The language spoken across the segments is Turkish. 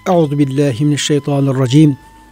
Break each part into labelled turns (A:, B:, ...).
A: Euzubillahimineşşeytanirracim.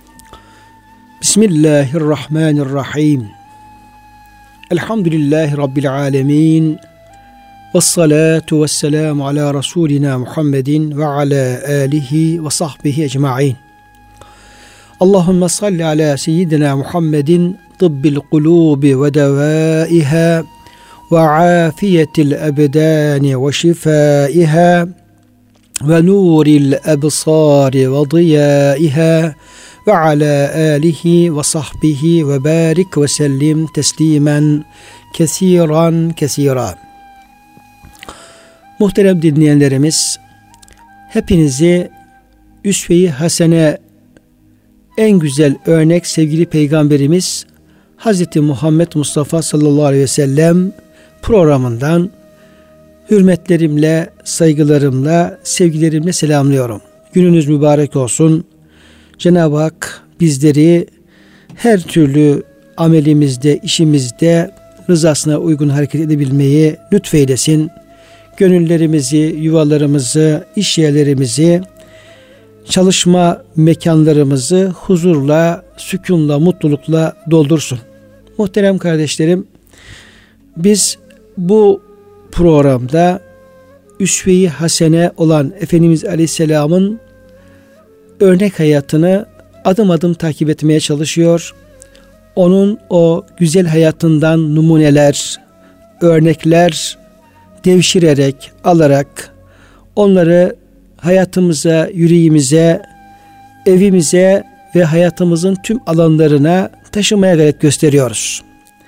A: Bismillahirrahmanirrahim. Elhamdülillahi Rabbil alemin. Vessalatu vesselamu ala Resulina Muhammedin ve ala alihi ve sahbihi ecma'in. Allahümme salli ala seyyidina Muhammedin tıbbil kulubi ve devaiha ve afiyetil ebdani ve şifaiha ve nuril ebsari ve diyaiha ve ala alihi ve sahbihi ve barik ve sellim teslimen kesiran. Muhterem dinleyenlerimiz, hepinizi üsve-i hasene, en güzel örnek sevgili Peygamberimiz Hz. Muhammed Mustafa sallallahu aleyhi ve sellem programından hürmetlerimle, saygılarımla, sevgilerimle selamlıyorum. Gününüz mübarek olsun. Cenab-ı Hak bizleri her türlü amelimizde, işimizde rızasına uygun hareket edebilmeyi lütfeylesin. Gönüllerimizi, yuvalarımızı, iş yerlerimizi, çalışma mekanlarımızı huzurla, sükunla, mutlulukla doldursun. Muhterem kardeşlerim, biz bu programda üsve-i hasene olan Efendimiz Aleyhisselam'ın örnek hayatını adım adım takip etmeye çalışıyor. Onun o güzel hayatından numuneler, örnekler devşirerek, alarak onları hayatımıza, yüreğimize, evimize ve hayatımızın tüm alanlarına taşımaya gayret gösteriyoruz.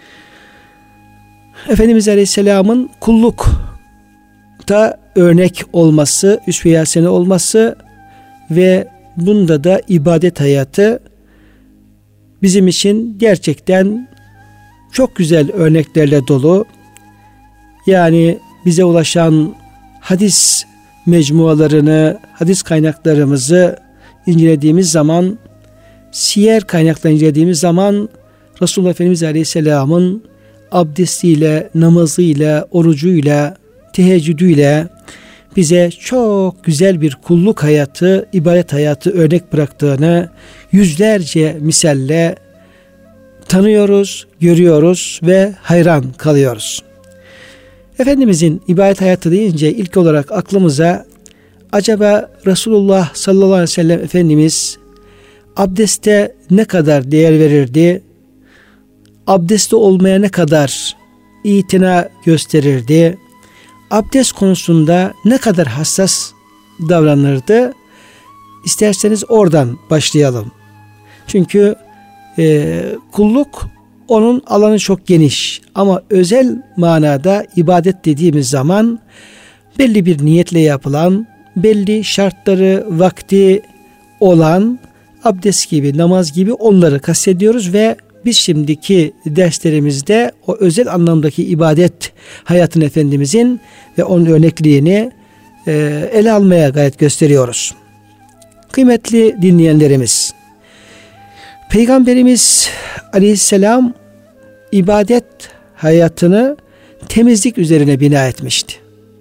A: Efendimiz Aleyhisselam'ın kullukta örnek olması, üsve-i hasene olması ve bunda da ibadet hayatı bizim için gerçekten çok güzel örneklerle dolu. Yani bize ulaşan hadis mecmualarını, hadis kaynaklarımızı incelediğimiz zaman, siyer kaynaklarını incelediğimiz zaman Resulullah Efendimiz Aleyhisselam'ın abdestiyle, namazıyla, orucuyla, teheccüdüyle bize çok güzel bir kulluk hayatı, ibadet hayatı örnek bıraktığını yüzlerce misalle tanıyoruz, görüyoruz ve hayran kalıyoruz. Efendimizin ibadet hayatı deyince ilk olarak aklımıza acaba Resulullah sallallahu aleyhi ve sellem Efendimiz abdeste ne kadar değer verirdi? Abdesti olmaya ne kadar itina gösterirdi? Abdest konusunda ne kadar hassas davranırdı? İsterseniz oradan başlayalım. Çünkü kulluk onun alanı çok geniş ama özel manada ibadet dediğimiz zaman belli bir niyetle yapılan, belli şartları, vakti olan abdest gibi, namaz gibi onları kastediyoruz ve biz şimdiki derslerimizde o özel anlamdaki ibadet hayatın Efendimizin ve onun örnekliğini ele almaya gayret gösteriyoruz. Kıymetli dinleyenlerimiz, Peygamberimiz Aleyhisselam ibadet hayatını temizlik üzerine bina etmişti.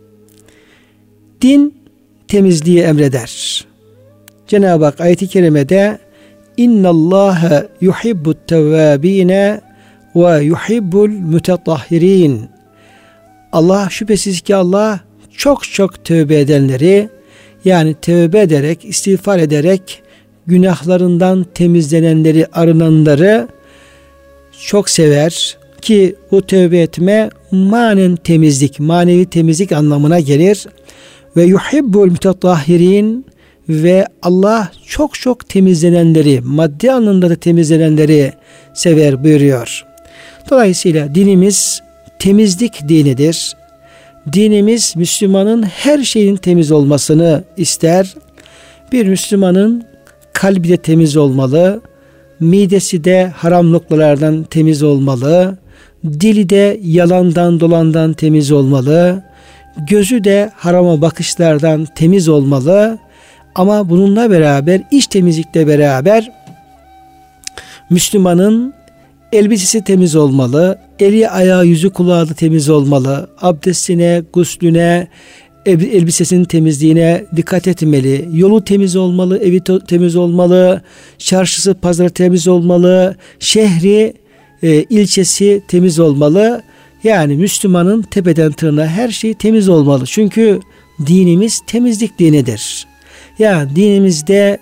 A: Din temizliği emreder. Cenab-ı Hak ayet-i kerimede İnna Allaha yuhibbut tevvabine ve yuhibbul mutatahhirin. Allah, şüphesiz ki Allah çok tövbe edenleri, yani tövbe ederek, istiğfar ederek günahlarından temizlenenleri, arınanları çok sever ki bu tövbe etme manen temizlik, manevi temizlik anlamına gelir. Ve yuhibbul mutatahhirin, ve Allah çok temizlenenleri, maddi anlamda da temizlenenleri sever buyuruyor. Dolayısıyla dinimiz temizlik dinidir. Dinimiz Müslümanın her şeyin temiz olmasını ister. Bir Müslümanın kalbi de temiz olmalı, midesi de haram noktalardan temiz olmalı, dili de yalandan dolandan temiz olmalı, gözü de harama bakışlardan temiz olmalı. Ama bununla beraber, iç temizlikle beraber Müslümanın elbisesi temiz olmalı, eli, ayağı, yüzü, kulağı da temiz olmalı. Abdestine, guslüne, elbisesinin temizliğine dikkat etmeli. Yolu temiz olmalı, evi temiz olmalı, çarşısı, pazarı temiz olmalı, şehri, ilçesi temiz olmalı. Yani Müslümanın tepeden tırnağa her şey temiz olmalı. Çünkü dinimiz temizlik dinidir. Yani dinimizde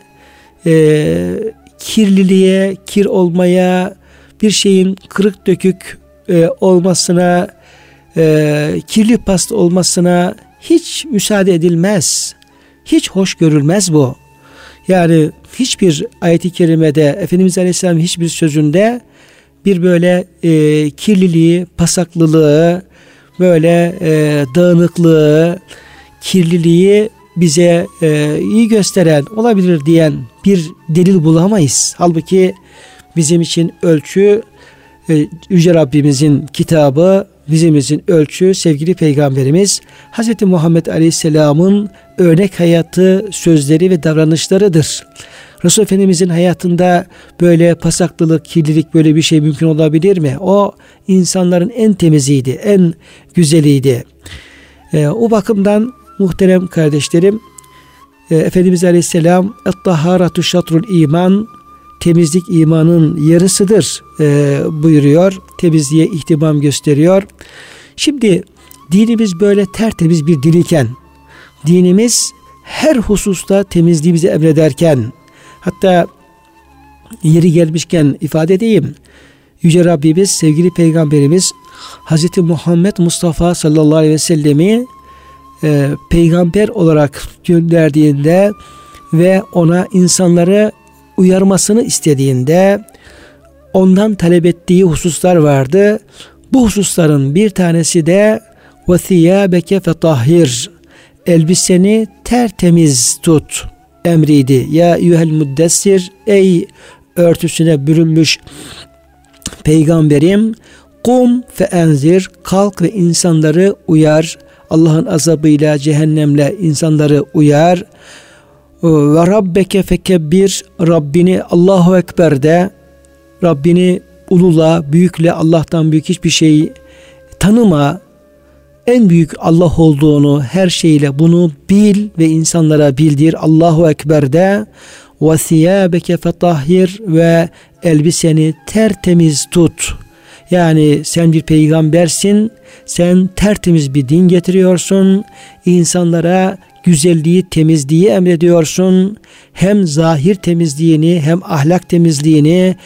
A: kirliliğe, kir olmaya, bir şeyin kırık dökük olmasına, kirli pasta olmasına hiç müsaade edilmez. Hiç hoş görülmez bu. Yani hiçbir ayet-i kerimede, Efendimiz Aleyhisselam hiçbir sözünde bir böyle kirliliği, pasaklılığı, böyle dağınıklığı, kirliliği bize iyi gösteren, olabilir diyen bir delil bulamayız. Halbuki bizim için ölçü Yüce Rabbimizin kitabı, bizim için ölçü sevgili Peygamberimiz Hz. Muhammed Aleyhisselam'ın örnek hayatı, sözleri ve davranışlarıdır. Resul Efendimizin hayatında böyle pasaklılık, kirlilik, böyle bir şey mümkün olabilir mi? O insanların en temiziydi, en güzeliydi. O bakımdan muhterem kardeşlerim, Efendimiz Aleyhisselam "Et-tahharatu şatrul iman", temizlik imanın yarısıdır buyuruyor. Temizliğe ihtimam gösteriyor. Şimdi dinimiz böyle tertemiz bir din iken, dinimiz her hususta temizliği bize emrederken, hatta yeri gelmişken ifade edeyim, Yüce Rabbimiz, sevgili Peygamberimiz Hz. Muhammed Mustafa sallallahu aleyhi ve sellemi peygamber olarak gönderdiğinde ve ona insanları uyarmasını istediğinde ondan talep ettiği hususlar vardı. Bu hususların bir tanesi de وَثِيَابَكَ فَطَهِّرْ, elbiseni tertemiz tut emriydi. Ya eyyuhel muddessir, ey örtüsüne bürünmüş peygamberim, kum fe enzir, kalk ve insanları uyar. Allah'ın azabıyla, cehennemle insanları uyar. Ve rabbeke fekebbir, Rabbini Allahu Ekber de, Rabbini ulula, büyükle, Allah'tan büyük hiçbir şey tanıma, en büyük Allah olduğunu her şeyle bunu bil ve insanlara bildir. Allahu Ekber de, ve thiyâbeke fetahhir, ve elbiseni tertemiz tut. Yani sen bir peygambersin, sen tertemiz bir din getiriyorsun, insanlara güzelliği, temizliği emrediyorsun. Hem zahir temizliğini hem ahlak temizliğini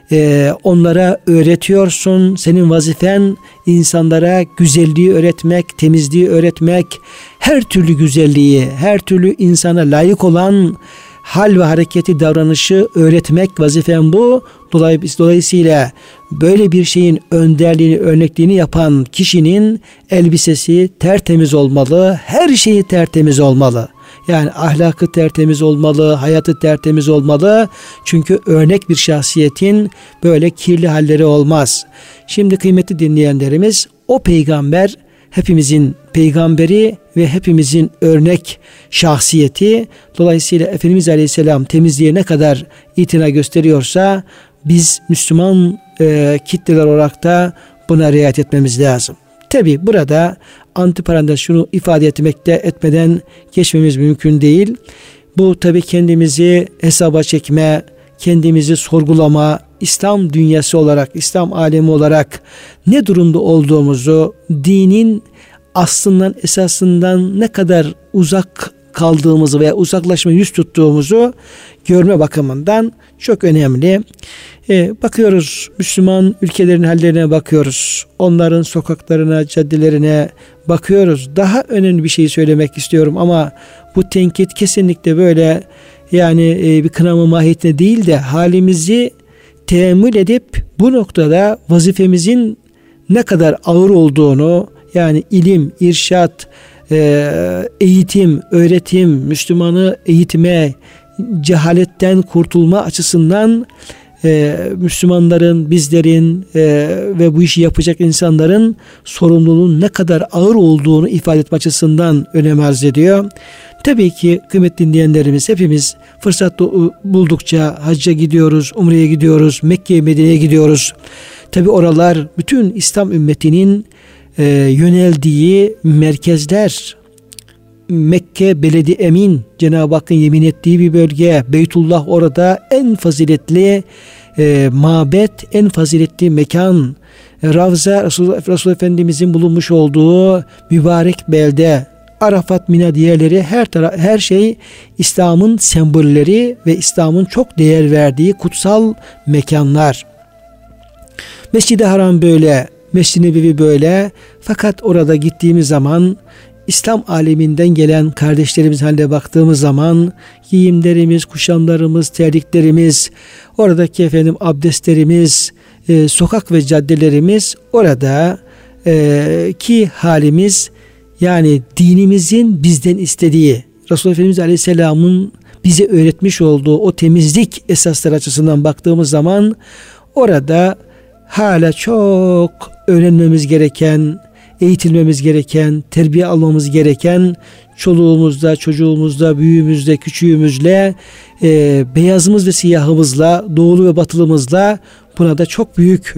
A: onlara öğretiyorsun. Senin vazifen insanlara güzelliği öğretmek, temizliği öğretmek, her türlü güzelliği, her türlü insana layık olan hal ve hareketi, davranışı öğretmek, vazifen bu. Dolayısıyla böyle bir şeyin önderliğini, örnekliğini yapan kişinin elbisesi tertemiz olmalı, her şeyi tertemiz olmalı. Yani ahlakı tertemiz olmalı, hayatı tertemiz olmalı. Çünkü örnek bir şahsiyetin böyle kirli halleri olmaz. Şimdi kıymetli dinleyenlerimiz, o peygamber hepimizin peygamberi ve hepimizin örnek şahsiyeti. Dolayısıyla Efendimiz Aleyhisselam temizliğe ne kadar itina gösteriyorsa biz Müslüman kitleler olarak da buna riayet etmemiz lazım. Tabi burada antiparantez şunu ifade etmeden geçmemiz mümkün değil. Bu tabi kendimizi hesaba çekme, kendimizi sorgulama, İslam dünyası olarak, İslam alemi olarak ne durumda olduğumuzu, dinin aslından, esasından ne kadar uzak kaldığımızı veya uzaklaşma yüz tuttuğumuzu görme bakımından çok önemli. Bakıyoruz, Müslüman ülkelerin hallerine bakıyoruz. Onların sokaklarına, caddelerine bakıyoruz. Daha önemli bir şey söylemek istiyorum ama bu tenkit kesinlikle böyle yani bir kınama mahiyetine değil de halimizi teemmül edip bu noktada vazifemizin ne kadar ağır olduğunu, yani ilim, irşat, eğitim, öğretim, Müslümanı eğitme, cehaletten kurtulma açısından Müslümanların, bizlerin ve bu işi yapacak insanların sorumluluğun ne kadar ağır olduğunu ifade etme açısından önem arz ediyor. Tabii ki kıymetli dinleyenlerimiz, hepimiz fırsat buldukça hacca gidiyoruz, umreye gidiyoruz, Mekke'ye, Medine'ye gidiyoruz. Tabii oralar bütün İslam ümmetinin yöneldiği merkezler. Mekke beledi emin, Cenab-ı Hakk'ın yemin ettiği bir bölge. Beytullah orada en faziletli mabet, en faziletli mekan. Ravza, Resul Efendimizin bulunmuş olduğu mübarek belde. Arafat, Mina diğerleri, her şey İslam'ın sembolleri ve İslam'ın çok değer verdiği kutsal mekanlar. Mescid-i Haram böyle, Mescid-i Nebevi böyle. Fakat orada gittiğimiz zaman İslam aleminden gelen kardeşlerimiz haline baktığımız zaman giyimlerimiz, kuşamlarımız, terliklerimiz, oradaki abdestlerimiz, sokak ve caddelerimiz, orada ki halimiz, yani dinimizin bizden istediği, Resulullah Efendimiz Aleyhisselam'ın bize öğretmiş olduğu o temizlik esasları açısından baktığımız zaman orada hala çok öğrenmemiz gereken, eğitilmemiz gereken, terbiye almamız gereken, çoluğumuzda, çocuğumuzda, büyüğümüzle, küçüğümüzle, beyazımız ve siyahımızla, doğulu ve batılımızla buna da çok büyük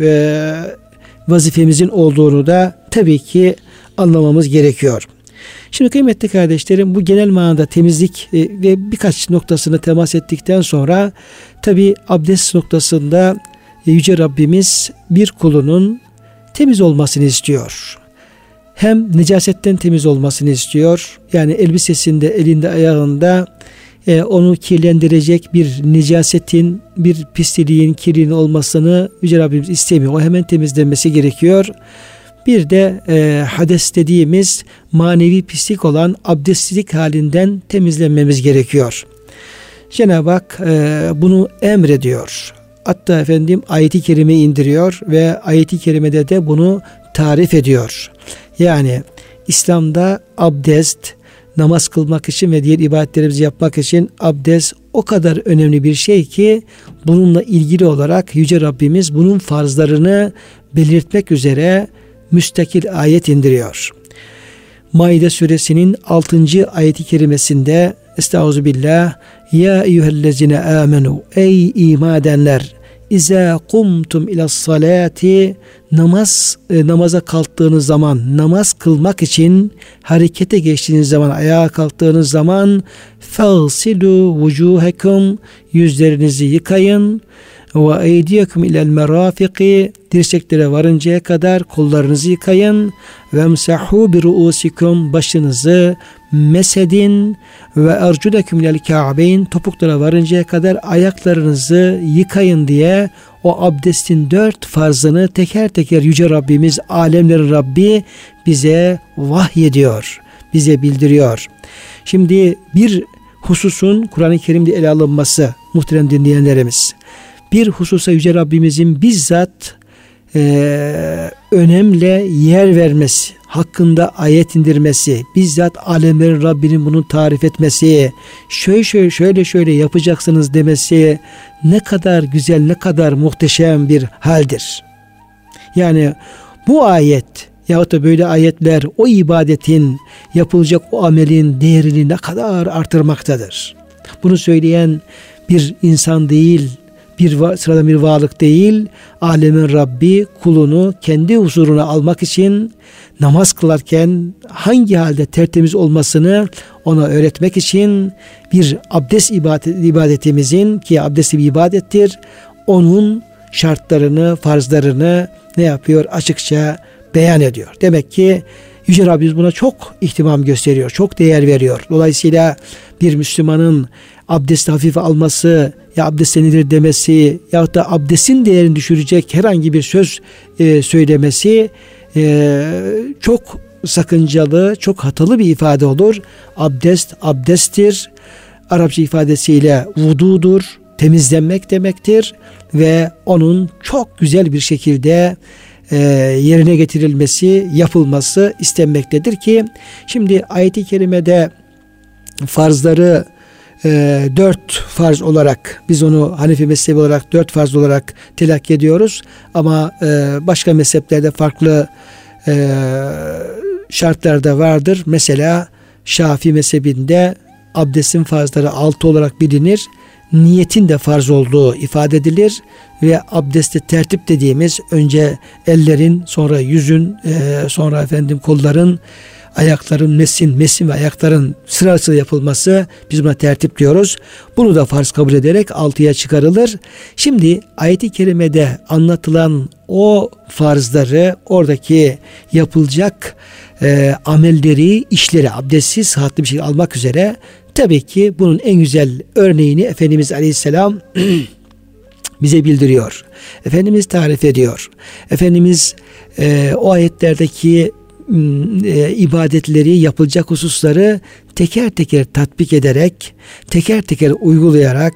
A: vazifemizin olduğunu da tabii ki anlamamız gerekiyor. Şimdi kıymetli kardeşlerim, bu genel manada temizlik ve birkaç noktasını temas ettikten sonra tabii abdest noktasında Yüce Rabbimiz bir kulunun temiz olmasını istiyor. Hem necasetten temiz olmasını istiyor. Yani elbisesinde, elinde, ayağında onu kirlendirecek bir necasetin, bir pisliğin, kirliliğin olmasını Yüce Rabbimiz istemiyor. O hemen temizlenmesi gerekiyor. Bir de hades dediğimiz manevi pislik olan abdestsizlik halinden temizlenmemiz gerekiyor. Cenab-ı Hak bunu emrediyor. Hatta ayeti kerime indiriyor ve ayeti kerimede de bunu tarif ediyor. Yani İslam'da abdest, namaz kılmak için ve diğer ibadetlerimizi yapmak için abdest o kadar önemli bir şey ki bununla ilgili olarak Yüce Rabbimiz bunun farzlarını belirtmek üzere müstakil ayet indiriyor. Maide suresinin 6. ayeti kerimesinde Estağfirullah, ya eyyühellezine amenu, ey iman edenler, İza kumtum ilas salati, namaza kalktığınız zaman, namaz kılmak için harekete geçtiğiniz zaman, ayağa kalktığınız zaman, fagsilu vucuhekum, yüzlerinizi yıkayın, ve eydiyekum ilel merafiki, dirseklere varıncaya kadar kollarınızı yıkayın, ve emsahu bi ruusikum, başınızı mesedin, ve erculekum ilel ka'beyn, topuklara varıncaya kadar ayaklarınızı yıkayın diye o abdestin 4 farzını teker teker Yüce Rabbimiz, alemlerin Rabbi bize vahyediyor, bize bildiriyor. Şimdi bir hususun Kur'an-ı Kerim'de ele alınması, muhterem dinleyenlerimiz, bir hususa Yüce Rabbimizin bizzat önemle yer vermesi, hakkında ayet indirmesi, bizzat alemlerin Rabbinin bunu tarif etmesi, şöyle yapacaksınız demesi ne kadar güzel, ne kadar muhteşem bir haldir. Yani bu ayet yahut da böyle ayetler o ibadetin, yapılacak o amelin değerini ne kadar artırmaktadır. Bunu söyleyen bir insan değil, sıradan bir varlık değil, alemin Rabbi kulunu kendi huzuruna almak için namaz kılarken hangi halde tertemiz olmasını ona öğretmek için bir abdest ibadetimizin, ki abdest bir ibadettir, onun şartlarını, farzlarını ne yapıyor? Açıkça beyan ediyor. Demek ki Yüce Rabbimiz buna çok ihtimam gösteriyor, çok değer veriyor. Dolayısıyla bir Müslümanın abdesti hafife alması, ya abdest nedir demesi yahut da abdestin değerini düşürecek herhangi bir söz söylemesi çok sakıncalı, çok hatalı bir ifade olur. Abdest, abdesttir. Arapça ifadesiyle vududur, temizlenmek demektir ve onun çok güzel bir şekilde yerine getirilmesi, yapılması istenmektedir ki şimdi ayet-i kerimede farzları 4 farz olarak, biz onu Hanefi mezhebi olarak 4 farz olarak telakki ediyoruz ama başka mezheplerde farklı şartlar da vardır. Mesela Şafii mezhebinde abdestin farzları 6 olarak bilinir. Niyetin de farz olduğu ifade edilir ve abdesti tertip dediğimiz önce ellerin, sonra yüzün, sonra kolların, ayakların mesin ve ayakların sırası yapılması, biz buna tertip diyoruz. Bunu da farz kabul ederek 6'ya çıkarılır. Şimdi ayet-i kerimede anlatılan o farzları, oradaki yapılacak amelleri, işleri abdestsiz sıhhatli bir şekilde almak üzere, tabii ki bunun en güzel örneğini Efendimiz Aleyhisselam bize bildiriyor. Efendimiz tarif ediyor. Efendimiz o ayetlerdeki ibadetleri, yapılacak hususları teker teker tatbik ederek, teker teker uygulayarak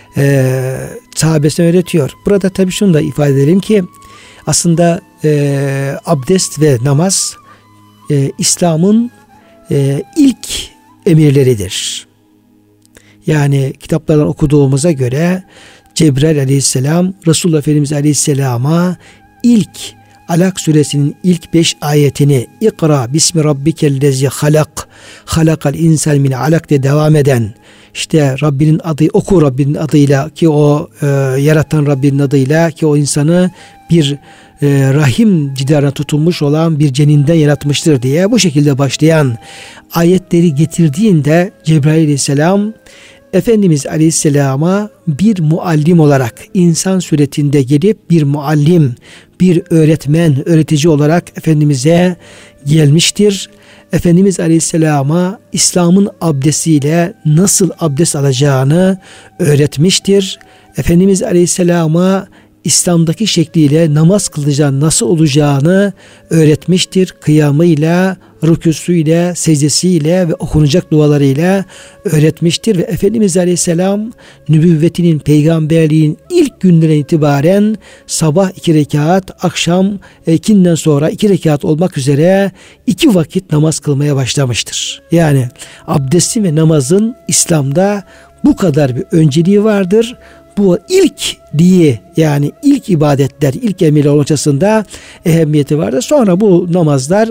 A: sahabesine öğretiyor. Burada tabii şunu da ifade edelim ki aslında abdest ve namaz İslam'ın ilk emirleridir. Yani kitaplardan okuduğumuza göre Cebrail aleyhisselam Resulullah Efendimiz aleyhisselama ilk Alak suresinin ilk 5 ayetini İkra bismi rabbikellezi halak halakal insan min alak diye devam eden, işte Rabbinin adı, oku Rabbinin adıyla ki o yaratan Rabbinin adıyla ki o insanı bir rahim cidarına tutulmuş olan bir ceninden yaratmıştır diye bu şekilde başlayan ayetleri getirdiğinde Cebrail aleyhisselam Efendimiz Aleyhisselam'a bir muallim olarak insan suretinde gelip bir muallim, bir öğretmen, öğretici olarak Efendimiz'e gelmiştir. Efendimiz Aleyhisselam'a İslam'ın abdestiyle nasıl abdest alacağını öğretmiştir. Efendimiz Aleyhisselam'a İslam'daki şekliyle namaz kılacağını, nasıl olacağını öğretmiştir. Kıyamıyla, rükûsuyla, secdesiyle ve okunacak dualarıyla öğretmiştir. Ve Efendimiz Aleyhisselam nübüvvetinin, peygamberliğin ilk günden itibaren sabah 2 rekat, akşam 2'den sonra 2 rekat olmak üzere 2 vakit namaz kılmaya başlamıştır. Yani abdestin ve namazın İslam'da bu kadar bir önceliği vardır. Bu ilk diye, yani ilk ibadetler, ilk emirler olmasında ehemmiyeti vardır. Sonra bu namazlar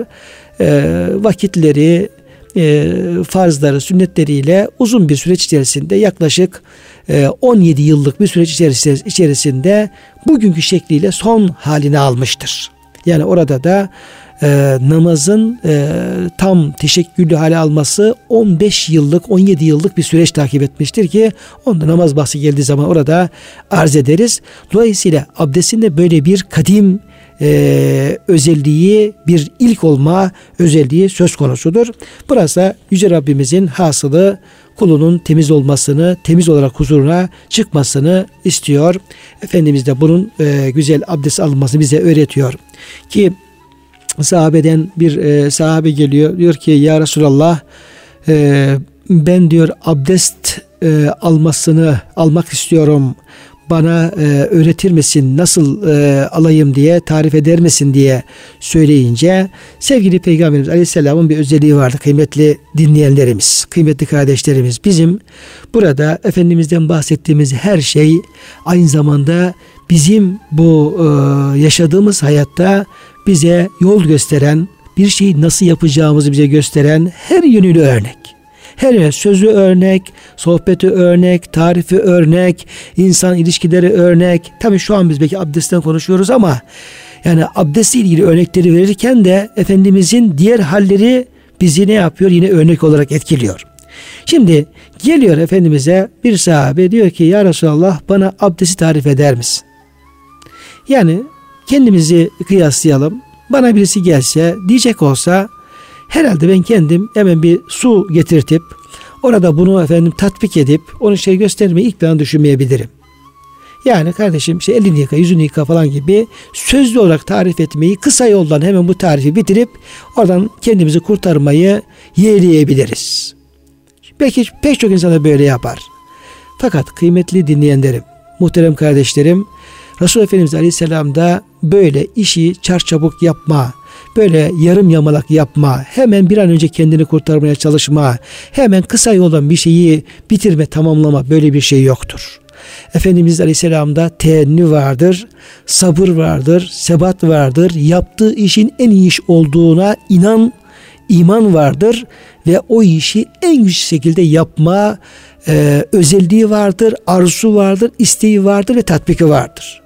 A: vakitleri, farzları, sünnetleriyle uzun bir süreç içerisinde, yaklaşık 17 yıllık bir süreç içerisinde bugünkü şekliyle son halini almıştır. Yani orada da namazın tam teşekküllü hale alması 15 yıllık, 17 yıllık bir süreç takip etmiştir ki onda namaz bahsi geldiği zaman orada arz ederiz. Dolayısıyla abdestin de böyle bir kadim özelliği, bir ilk olma özelliği söz konusudur. Burası Yüce Rabbimizin hasılı, kulunun temiz olmasını, temiz olarak huzuruna çıkmasını istiyor. Efendimiz de bunun güzel abdest alınmasını bize öğretiyor. Ki sahabeden bir sahabe geliyor, diyor ki ya Resulallah, ben diyor abdest almak istiyorum, bana öğretir misin, nasıl alayım diye, tarif eder misin diye söyleyince, sevgili Peygamberimiz Aleyhisselam'ın bir özelliği vardı kıymetli dinleyenlerimiz, kıymetli kardeşlerimiz. Bizim burada Efendimiz'den bahsettiğimiz her şey aynı zamanda bizim bu yaşadığımız hayatta bize yol gösteren, bir şeyi nasıl yapacağımızı bize gösteren her yönüyle örnek. Her sözü örnek, sohbeti örnek, tarifi örnek, insan ilişkileri örnek. Tabii şu an biz belki abdestten konuşuyoruz ama yani abdestle ilgili örnekleri verirken de Efendimizin diğer halleri bizi ne yapıyor? Yine örnek olarak etkiliyor. Şimdi geliyor Efendimiz'e bir sahabe, diyor ki ya Resulallah, bana abdesti tarif eder misin? Yani kendimizi kıyaslayalım. Bana birisi gelse diyecek olsa, herhalde ben kendim hemen bir su getirtip orada bunu tatbik edip onu göstermeyi ilk ben düşünmeyebilirim. Yani kardeşim elini yıka, yüzünü yıka falan gibi sözlü olarak tarif etmeyi, kısa yoldan hemen bu tarifi bitirip oradan kendimizi kurtarmayı yeğleyebiliriz. Belki pek çok insan da böyle yapar. Fakat kıymetli dinleyenlerim, muhterem kardeşlerim, Resulullah Efendimiz Aleyhisselam'da böyle işi çarçabuk yapma, böyle yarım yamalak yapma, hemen bir an önce kendini kurtarmaya çalışma, hemen kısa yoldan bir şeyi bitirme, tamamlama, böyle bir şey yoktur. Efendimiz Aleyhisselam'da teenni vardır, sabır vardır, sebat vardır, yaptığı işin en iyi iş olduğuna iman vardır ve o işi en güçlü şekilde yapma özelliği vardır, arzusu vardır, isteği vardır ve tatbiki vardır.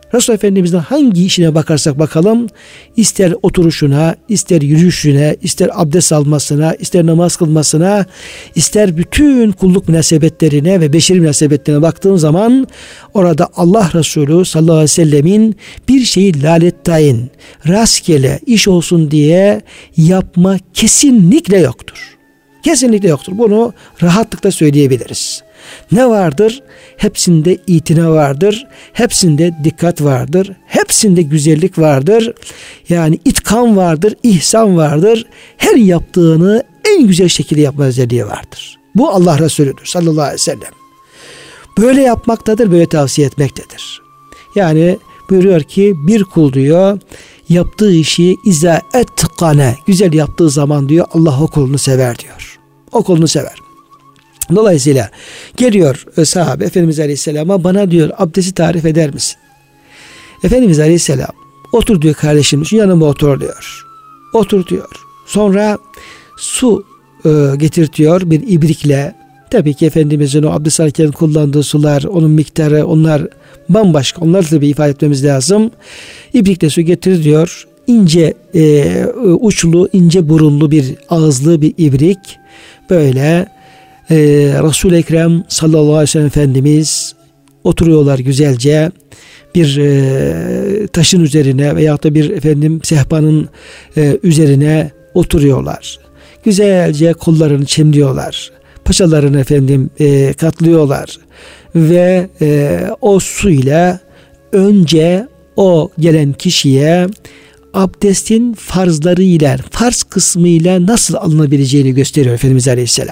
A: Resulullah Efendimiz'in hangi işine bakarsak bakalım, ister oturuşuna, ister yürüyüşüne, ister abdest almasına, ister namaz kılmasına, ister bütün kulluk münasebetlerine ve beşeri münasebetlerine baktığım zaman orada Allah Resulü sallallahu aleyhi ve sellemin bir şeyi lalettayin, rastgele iş olsun diye yapma kesinlikle yoktur. Kesinlikle yoktur. Bunu rahatlıkla söyleyebiliriz. Ne vardır? Hepsinde itina vardır. Hepsinde dikkat vardır. Hepsinde güzellik vardır. Yani itkan vardır, ihsan vardır. Her yaptığını en güzel şekilde yapma özelliği vardır. Bu Allah Resulüdür sallallahu aleyhi ve sellem. Böyle yapmaktadır, böyle tavsiye etmektedir. Yani buyuruyor ki bir kul diyor, yaptığı işi iza etkane, güzel yaptığı zaman diyor Allah o kulunu sever diyor. O kulunu sever. Dolayısıyla geliyor sahabe Efendimiz Aleyhisselam'a, bana diyor abdesti tarif eder misin? Efendimiz Aleyhisselam otur diyor kardeşim, şu yanıma otur diyor. Otur diyor. Sonra su getirtiyor bir ibrikle. Tabii ki Efendimizin o abdest alırken kullandığı sular, onun miktarı, onlar bambaşka. Onları tabii ifade etmemiz lazım. İbrikle su getir diyor. İnce uçlu, ince burunlu bir ağızlı bir ibrik. Böyle Resul-i Ekrem sallallahu aleyhi ve sellem Efendimiz oturuyorlar güzelce bir taşın üzerine veyahut da bir sehpanın üzerine oturuyorlar. Güzelce kollarını çimliyorlar. Paçalarını katlıyorlar ve o suyla önce o gelen kişiye abdestin farzlarıyla, farz kısmıyla nasıl alınabileceğini gösteriyor Efendimiz Aleyhisselam.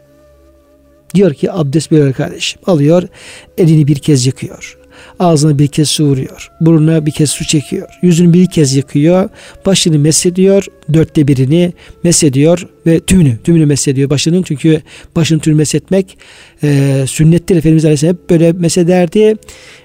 A: Diyor ki abdest böyle kardeşim. Alıyor, elini bir kez yıkıyor. Ağzına bir kez su vuruyor. Burnuna bir kez su çekiyor. Yüzünü bir kez yıkıyor. Başını mesediyor. 1/4'ini mesediyor ve tümünü mesediyor başının. Çünkü başını tümünü mesetmek sünnettir. Efendimiz Aleyhisselam hep böyle mesederdi.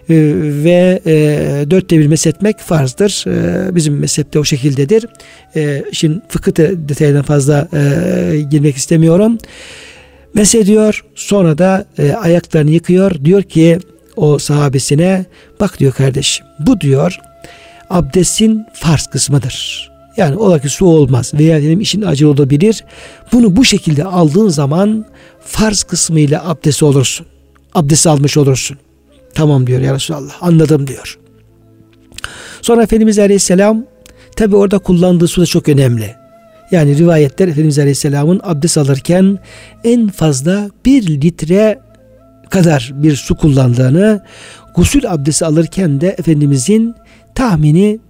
A: Ve 1/4 mesetmek farzdır. Bizim mezhepte o şekildedir. Şimdi fıkıh detaylarına fazla girmek istemiyorum. Mesediyor, sonra da ayaklarını yıkıyor. Diyor ki o sahabesine, bak diyor kardeşim, bu diyor abdestin farz kısmıdır. Yani ola ki su olmaz veya benim işin acı olabilir. Bunu bu şekilde aldığın zaman farz kısmıyla abdest olursun. Abdest almış olursun. Tamam diyor ya Resulallah, anladım diyor. Sonra Efendimiz Aleyhisselam tabi orada kullandığı su da çok önemli. Yani rivayetler Efendimiz Aleyhisselam'ın abdest alırken en fazla 1 litre kadar bir su kullandığını, gusül abdesti alırken de Efendimizin tahmini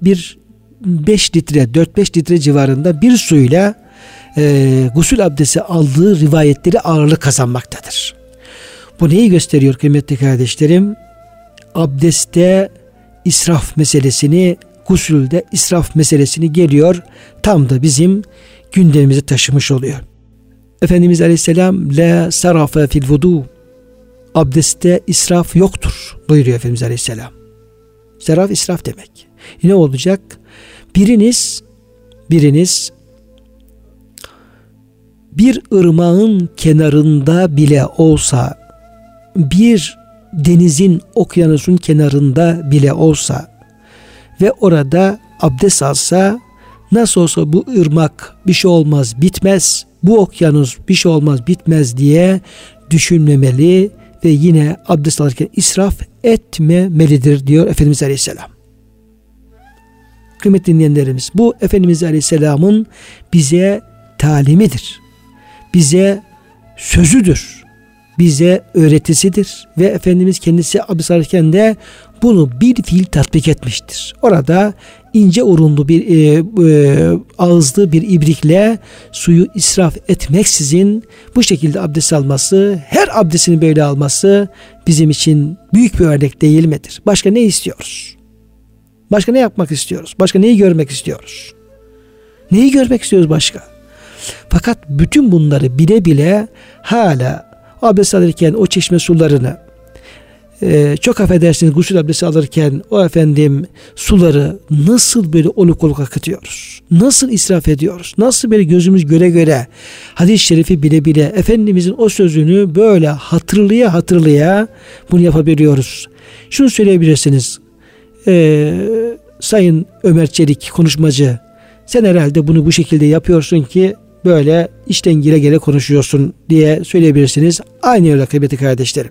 A: 4-5 litre civarında bir suyla gusül abdesti aldığı rivayetleri ağırlık kazanmaktadır. Bu neyi gösteriyor kıymetli kardeşlerim? Abdestte israf meselesini, gusülde israf meselesini geliyor, tam da bizim gündemimize taşımış oluyor. Efendimiz Aleyhisselam la sarafa fil vudu, abdestte israf yoktur buyuruyor Efendimiz Aleyhisselam. Saraf israf demek. Ne olacak? Biriniz bir ırmağın kenarında bile olsa, bir denizin, okyanusun kenarında bile olsa ve orada abdest alsa, nasıl olsa bu ırmak bir şey olmaz bitmez, bu okyanus bir şey olmaz bitmez diye düşünmemeli ve yine abdest alırken israf etmemelidir diyor Efendimiz Aleyhisselam. Kıymetli dinleyenlerimiz, bu Efendimiz Aleyhisselam'ın bize talimidir. Bize sözüdür. Bize öğretisidir. Ve Efendimiz kendisi abdest alırken de bunu bir fiil tatbik etmiştir. Orada ince urunlu bir ağızlı bir ibrikle suyu israf etmeksizin bu şekilde abdest alması, her abdestini böyle alması bizim için büyük bir örnek değil midir? Başka ne istiyoruz? Başka ne yapmak istiyoruz? Başka neyi görmek istiyoruz? Neyi görmek istiyoruz başka? Fakat bütün bunları bile bile hala abdest alırken o çeşme sularını, çok affedersiniz gusül abdesti alırken o suları nasıl böyle oluk oluk akıtıyoruz? Nasıl israf ediyoruz? Nasıl böyle gözümüz göre göre hadis-i şerifi bile bile Efendimizin o sözünü böyle hatırlaya hatırlaya bunu yapabiliyoruz. Şunu söyleyebilirsiniz. Sayın Ömer Çelik konuşmacı, sen herhalde bunu bu şekilde yapıyorsun ki böyle içten gele gele konuşuyorsun diye söyleyebilirsiniz. Aynı öyle kıymetli kardeşlerim.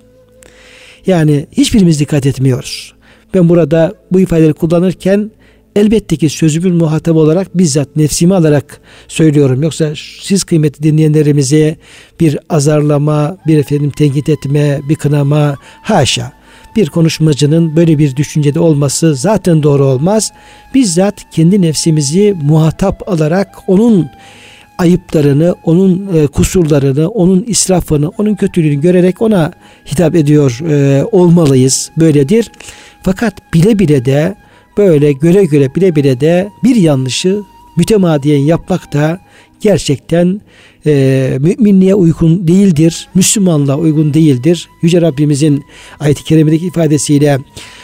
A: Yani hiçbirimiz dikkat etmiyoruz. Ben burada bu ifadeleri kullanırken elbette ki sözümün muhatabı olarak bizzat nefsimi alarak söylüyorum. Yoksa siz kıymetli dinleyenlerimize bir azarlama, bir tenkit etme, bir kınama, haşa. Bir konuşmacının böyle bir düşüncede olması zaten doğru olmaz. Bizzat kendi nefsimizi muhatap alarak onun ayıplarını, onun kusurlarını, onun israfını, onun kötülüğünü görerek ona hitap ediyor olmalıyız. Böyledir. Fakat bile bile de böyle göre bile bile de bir yanlışı mütemadiyen yapmak da gerçekten müminliğe uygun değildir. Müslümanlığa uygun değildir. Yüce Rabbimizin ayet-i kerimedeki ifadesiyle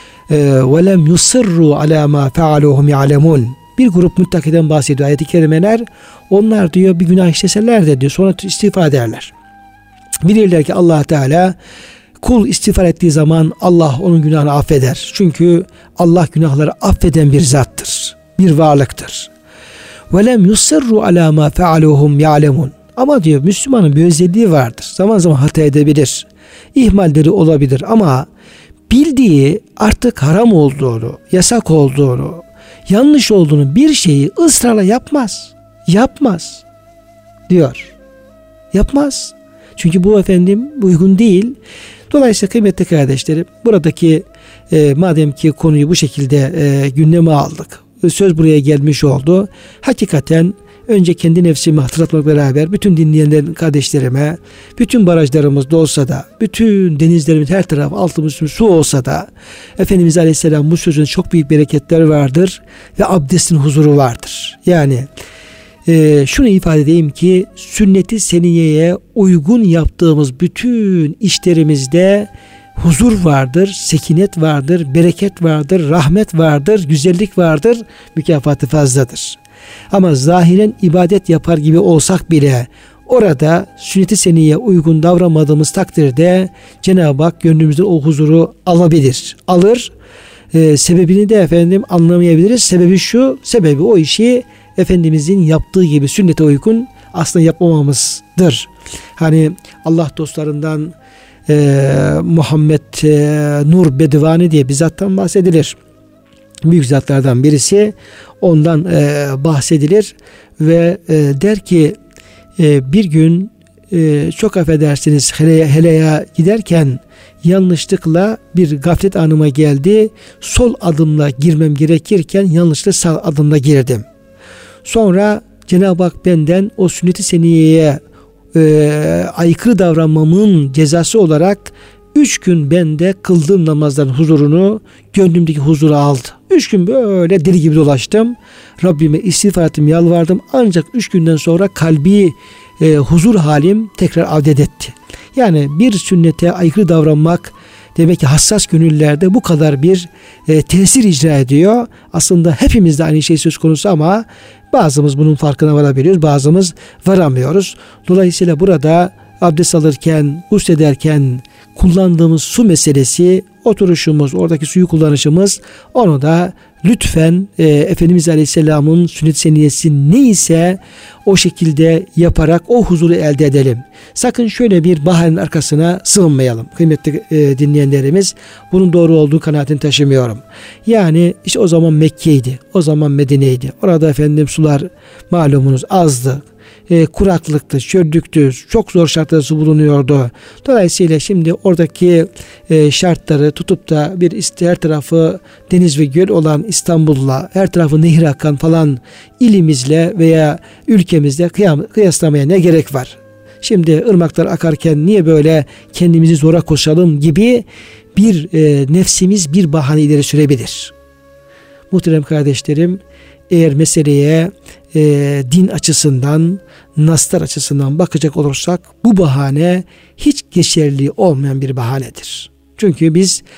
A: وَلَمْ يُصِرُّوا عَلَى مَا فَعَلُوهُمْ يَعْلَمُونَ. Bir grup müttakiden bahsediyor ayet-i kerimeler. Onlar diyor bir günah işleseler de diyor sonra istiğfar ederler. Bilirler ki Allah Teala kul istiğfar ettiği zaman Allah onun günahını affeder. Çünkü Allah günahları affeden bir zattır. Bir varlıktır. وَلَمْ يُصِرُّوا عَلَى مَا فَعَلُوهُمْ يَعْلَمُونَ. Ama diyor Müslümanın bir özelliği vardır. Zaman zaman hata edebilir. İhmalleri olabilir ama bildiği artık haram olduğunu, yasak olduğunu, yanlış olduğunu bir şeyi ısrarla yapmaz. Yapmaz diyor. Yapmaz. Çünkü bu uygun değil. Dolayısıyla kıymetli kardeşlerim buradaki madem ki konuyu bu şekilde gündeme aldık. Söz buraya gelmiş oldu. Hakikaten önce kendi nefsimi hatırlatmak beraber bütün dinleyenlerin kardeşlerime, bütün barajlarımız dolsa da, bütün denizlerimiz her taraf altımız su olsa da Efendimiz Aleyhisselam bu sözün çok büyük bereketler vardır ve abdestin huzuru vardır. Yani şunu ifade edeyim ki sünnet-i seniyeye uygun yaptığımız bütün işlerimizde huzur vardır, sekinet vardır, bereket vardır, rahmet vardır, güzellik vardır, mükafatı fazladır. Ama zahiren ibadet yapar gibi olsak bile orada sünnet-i seniyeye uygun davranmadığımız takdirde Cenab-ı Hak gönlümüzden o huzuru alabilir. Alır. Sebebini de anlamayabiliriz. Sebebi o işi Efendimizin yaptığı gibi sünnete uygun aslında yapmamamızdır. Hani Allah dostlarından Muhammed Nur Bedvani diye bir zattan bahsedilir. Büyük zatlardan birisi, ondan bahsedilir ve der ki bir gün çok affedersiniz helaya giderken yanlışlıkla bir gaflet anıma geldi. Sol adımla girmem gerekirken yanlışlıkla sağ adımla girdim. Sonra Cenab-ı Hak benden o sünnet-i seniyeye aykırı davranmamın cezası olarak 3 gün bende kıldığım namazların huzurunu, gönlümdeki huzuru aldı. 3 gün böyle deli gibi dolaştım. Rabbime istiğfar ettim, yalvardım. Ancak 3 günden sonra kalbi huzur halim tekrar avdet etti. Yani bir sünnete aykırı davranmak demek ki hassas gönüllerde bu kadar bir tesir icra ediyor. Aslında hepimiz de aynı şey söz konusu ama bazımız bunun farkına varabiliyoruz, bazımız varamıyoruz. Dolayısıyla burada abdest alırken, guslederken kullandığımız su meselesi, oturuşumuz, oradaki suyu kullanışımız, onu da lütfen Efendimiz Aleyhisselam'ın sünnet-i seniyesi neyse o şekilde yaparak o huzuru elde edelim. Sakın şöyle bir bahanenin arkasına sığınmayalım. Kıymetli dinleyenlerimiz, bunun doğru olduğu kanaatini taşımıyorum. Yani işte o zaman Mekke'ydi, o zaman Medine'ydi. Orada sular malumunuz azdı. Kuraklıktı, çöllüktü, çok zor şartlarda su bulunuyordu. Dolayısıyla şimdi oradaki şartları tutup da her tarafı deniz ve göl olan İstanbul'la, her tarafı nehir akan falan ilimizle veya ülkemizle kıyaslamaya ne gerek var? Şimdi ırmaklar akarken niye böyle kendimizi zora koşalım gibi bir nefsimiz bir bahane ileri sürebilir. Muhterem kardeşlerim, eğer meseleye din açısından, naslar açısından bakacak olursak bu bahane hiç geçerli olmayan bir bahanedir. Çünkü biz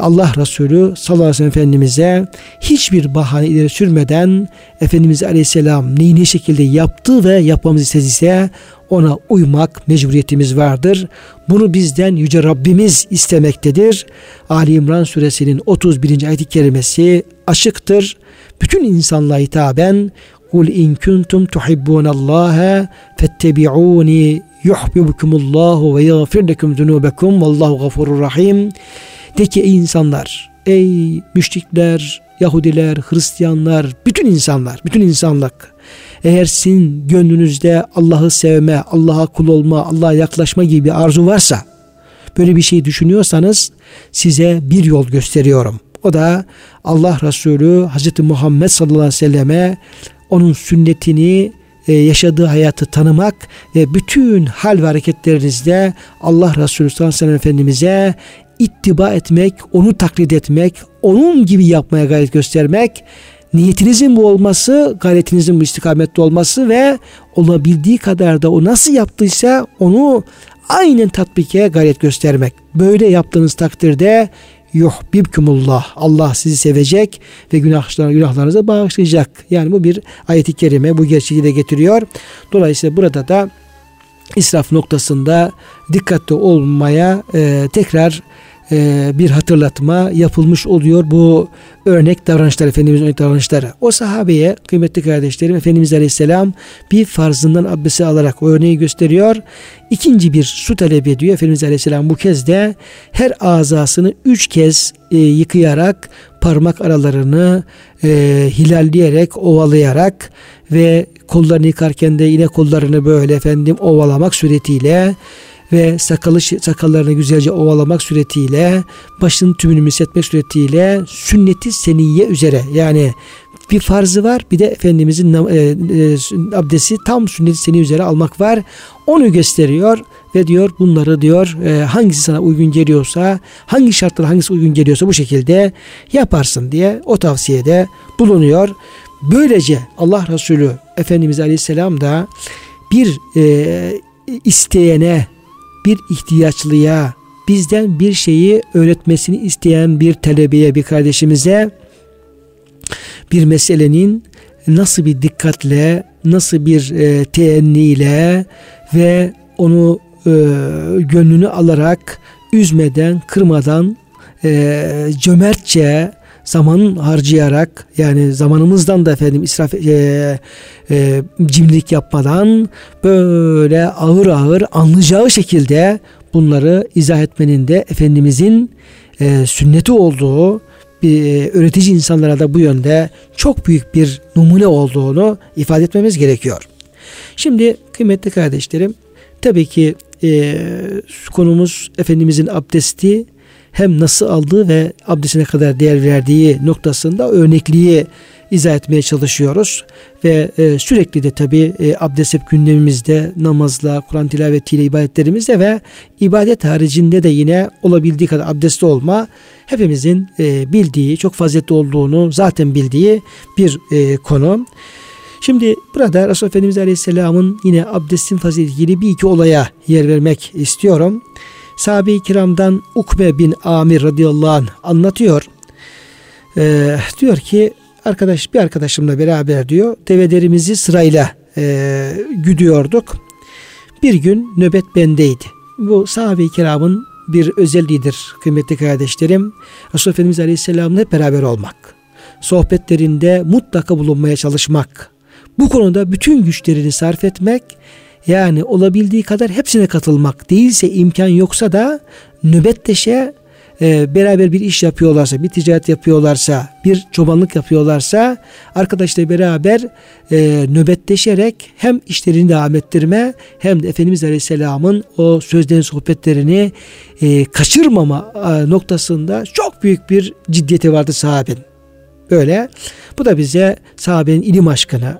A: Allah Resulü sallallahu aleyhi ve sellem Efendimiz'e hiçbir bahane ileri sürmeden Efendimiz Aleyhisselam neyi ne şekilde yaptı ve yapmamızı istediyse ona uymak mecburiyetimiz vardır. Bunu bizden Yüce Rabbimiz istemektedir. Ali İmran suresinin 31. ayet-i kerimesi açıktır. Bütün insanlığa hitaben "Kul in kuntum tuhibbunallaha fettebi'uni yuhibbukumullahu ve yaghfir lekum zunubakum vallahu gafurur rahim." De ki ey insanlar, ey müşrikler, Yahudiler, Hristiyanlar, bütün insanlar, bütün insanlık, eğer sizin gönlünüzde Allah'ı sevme, Allah'a kul olma, Allah'a yaklaşma gibi bir arzu varsa, böyle bir şey düşünüyorsanız size bir yol gösteriyorum. O da Allah Resulü Hazreti Muhammed sallallahu aleyhi ve selleme onun sünnetini, yaşadığı hayatı tanımak ve bütün hal ve hareketlerinizde Allah Resulü sallallahu aleyhi ve sellem Efendimiz'e ittiba etmek, onu taklit etmek, onun gibi yapmaya gayret göstermek, niyetinizin bu olması, gayretinizin bu istikamette olması ve olabildiği kadar da o nasıl yaptıysa onu aynen tatbike gayret göstermek. Böyle yaptığınız takdirde yuhbibkumullah, Allah sizi sevecek ve günahlarınızı bağışlayacak. Yani bu bir ayet-i kerime, bu gerçeği de getiriyor. Dolayısıyla burada da israf noktasında dikkatli olmaya tekrar bir hatırlatma yapılmış oluyor. Bu örnek davranışlar, Efendimiz'in örnek davranışları. O sahabeye, kıymetli kardeşlerim, Efendimiz Aleyhisselam bir farzından abdesti alarak o örneği gösteriyor. İkinci bir su talep ediyor. Efendimiz Aleyhisselam bu kez de her azasını 3 kez yıkayarak, parmak aralarını hilalleyerek, ovalayarak ve kollarını yıkarken de yine kollarını böyle ovalamak suretiyle ve sakallarını güzelce ovalamak suretiyle, başının tümünü mesletmek suretiyle sünnet-i seniyye üzere, yani bir farzı var, bir de Efendimizin abdesti tam sünnet-i seniyye üzere almak var. Onu gösteriyor ve diyor bunları diyor hangisi sana uygun geliyorsa, hangi şartlara hangisi uygun geliyorsa bu şekilde yaparsın diye o tavsiyede bulunuyor. Böylece Allah Resulü Efendimiz Aleyhisselam da bir isteyene, bir ihtiyaçlıya, bizden bir şeyi öğretmesini isteyen bir talebeye, bir kardeşimize bir meselenin nasıl bir dikkatle, nasıl bir teenniyle ve onu gönlünü alarak, üzmeden, kırmadan, cömertçe zaman harcayarak, yani zamanımızdan da israf cimrilik yapmadan böyle ağır ağır anlayacağı şekilde bunları izah etmenin de Efendimizin sünneti olduğu, öğretici insanlara da bu yönde çok büyük bir numune olduğunu ifade etmemiz gerekiyor. Şimdi kıymetli kardeşlerim, tabii ki konumuz Efendimizin abdesti, hem nasıl aldığı ve abdestine kadar değer verdiği noktasında örnekliği izah etmeye çalışıyoruz. Ve sürekli de tabi abdest hep gündemimizde, namazla, Kur'an tilavetiyle, ibadetlerimizde ve ibadet haricinde de yine olabildiği kadar abdestli olma hepimizin bildiği, çok faziletli olduğunu zaten bildiği bir konu. Şimdi burada Resulullah Efendimiz Aleyhisselam'ın yine abdestin faziletiyle ilgili bir iki olaya yer vermek istiyorum. Sahabe-i kiramdan Ukbe bin Amir radıyallahu anh anlatıyor. Diyor ki bir arkadaşımla beraber diyor develerimizi sırayla güdüyorduk. Bir gün nöbet bendeydi. Bu sahabe-i kiramın bir özelliğidir kıymetli kardeşlerim. Resulullah Efendimiz Aleyhisselam'la hep beraber olmak. Sohbetlerinde mutlaka bulunmaya çalışmak. Bu konuda bütün güçlerini sarf etmek, yani olabildiği kadar hepsine katılmak, değilse imkan yoksa da nöbetteşe beraber bir iş yapıyorlarsa, bir ticaret yapıyorlarsa, bir çobanlık yapıyorlarsa arkadaşlarla beraber nöbetleşerek hem işlerini devam ettirme hem de Efendimiz Aleyhisselam'ın o sözlerini, sohbetlerini kaçırmama noktasında çok büyük bir ciddiyeti vardı sahabenin. Böyle. Bu da bize sahabenin ilim aşkını,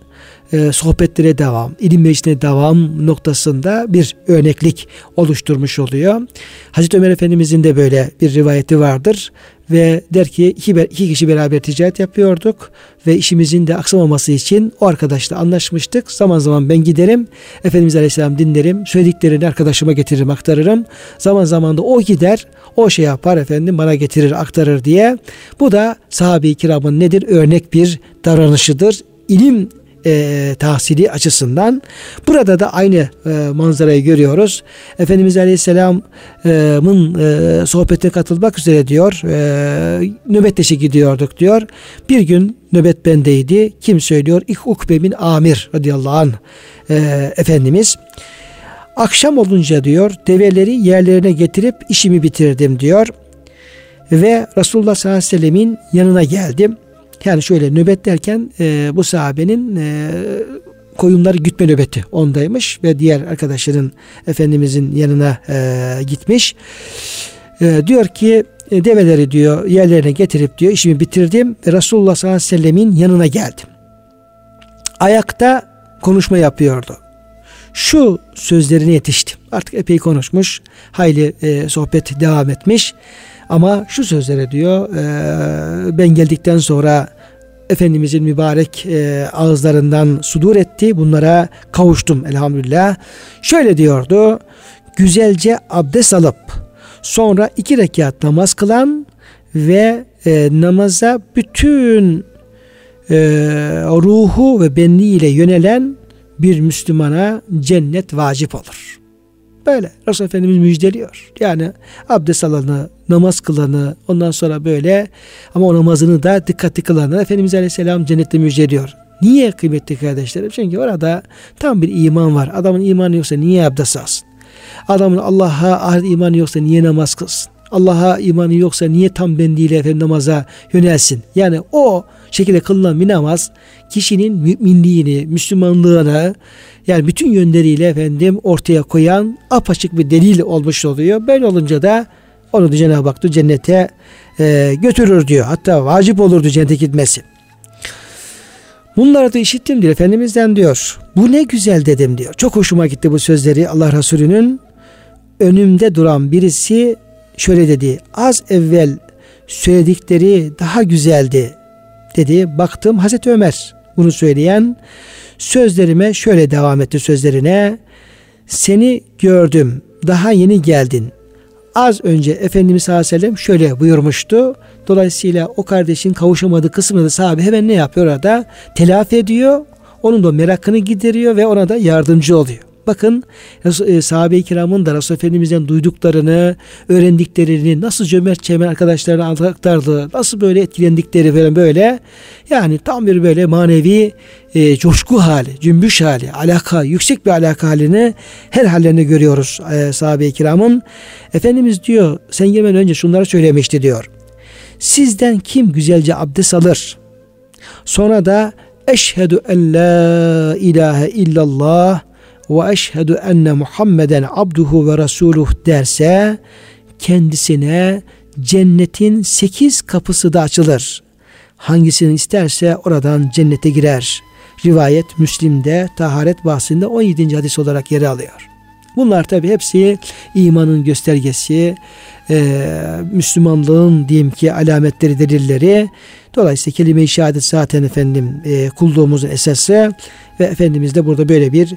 A: sohbetlere devam, ilim meclisine devam noktasında bir örneklik oluşturmuş oluyor. Hazreti Ömer Efendimizin de böyle bir rivayeti vardır ve der ki iki kişi beraber ticaret yapıyorduk ve işimizin de aksamaması için o arkadaşla anlaşmıştık. Zaman zaman ben giderim, Efendimiz Aleyhisselam dinlerim, söylediklerini arkadaşıma getiririm, aktarırım. Zaman zaman da o gider, o şey yapar efendim, bana getirir, aktarır diye. Bu da sahabe-i kiramın nedir? Örnek bir davranışıdır. İlim tahsili açısından. Burada da aynı manzarayı görüyoruz. Efendimiz Aleyhisselam'ın sohbetine katılmak üzere diyor, nöbetleşe gidiyorduk diyor. Bir gün nöbet bendeydi. Kim söylüyor? Ukbe bin Amir radıyallahu anh Efendimiz. Akşam olunca diyor, develeri yerlerine getirip işimi bitirdim diyor. Ve Resulullah sallallahu aleyhi ve sellemin yanına geldim. Yani şöyle nöbet derken bu sahabenin koyunları gütme nöbeti ondaymış ve diğer arkadaşların Efendimizin yanına gitmiş. Diyor ki develeri diyor yerlerine getirip diyor işimi bitirdim ve Resulullah sallallahu aleyhi ve sellemin yanına geldim. Ayakta konuşma yapıyordu. Şu sözlerine yetiştim. Artık epey konuşmuş. Hayli sohbet devam etmiş. Ama şu sözlere diyor, ben geldikten sonra Efendimizin mübarek ağızlarından sudur etti. Bunlara kavuştum elhamdülillah. Şöyle diyordu, güzelce abdest alıp sonra 2 rekat namaz kılan ve namaza bütün ruhu ve benliğiyle yönelen bir Müslümana cennet vacip olur. Böyle Resulullah Efendimiz müjdeliyor. Yani abdest alanı, namaz kılanı, ondan sonra böyle ama o namazını da dikkatli kılanı Efendimiz Aleyhisselam cennette müjdeliyor. Niye kıymetli kardeşlerim? Çünkü orada tam bir iman var. Adamın imanı yoksa niye abdest alsın? Adamın Allah'a ahiret imanı yoksa niye namaz kılsın? Allah'a imanı yoksa niye tam benliğiyle efendim namaza yönelsin? Yani o şekilde kılınan bir namaz kişinin müminliğini, Müslümanlığını yani bütün yönleriyle efendim ortaya koyan apaçık bir delil olmuş oluyor. Böyle olunca da onu da Cenab-ı Hak da cennete götürür diyor. Hatta vacip olurdu cennete gitmesi. Bunları da işittim diyor Efendimiz'den diyor. Bu ne güzel dedim diyor. Çok hoşuma gitti bu sözleri Allah Resulü'nün. Önümde duran birisi şöyle dedi. Az evvel söyledikleri daha güzeldi dedi. Baktım Hazreti Ömer bunu söyleyen, sözlerime şöyle devam etti sözlerine. Seni gördüm, daha yeni geldin. Az önce Efendimiz sallallahu aleyhi ve sellem şöyle buyurmuştu. Dolayısıyla o kardeşin kavuşamadığı kısmını da sahabe hemen ne yapıyor orada? Telafi ediyor. Onun da merakını gideriyor ve ona da yardımcı oluyor. Bakın sahabe-i kiramın da Resulullah Efendimiz'den duyduklarını, öğrendiklerini nasıl cömertçe hemen arkadaşlarına aktardı, nasıl böyle etkilendikleri falan böyle. Yani tam bir böyle manevi coşku hali, cümbüş hali, alaka, yüksek bir alaka halini her hallerinde görüyoruz sahabe-i kiramın. Efendimiz diyor sen gelmeden önce şunları söylemişti diyor. Sizden kim güzelce abdest alır, sonra da eşhedü en la ilahe illallah ve eşhedü enne Muhammeden abduhu ve resuluh derse kendisine cennetin 8 kapısı da açılır. Hangisini isterse oradan cennete girer. Rivayet Müslim'de taharet bahsinde 17. hadis olarak yer alıyor. Bunlar tabi hepsi imanın göstergesi, Müslümanlığın diyeyim ki alametleri, delilleri. Dolayısıyla kelime-i şehadet zaten efendim kulluğumuzun esası ve Efendimiz de burada böyle bir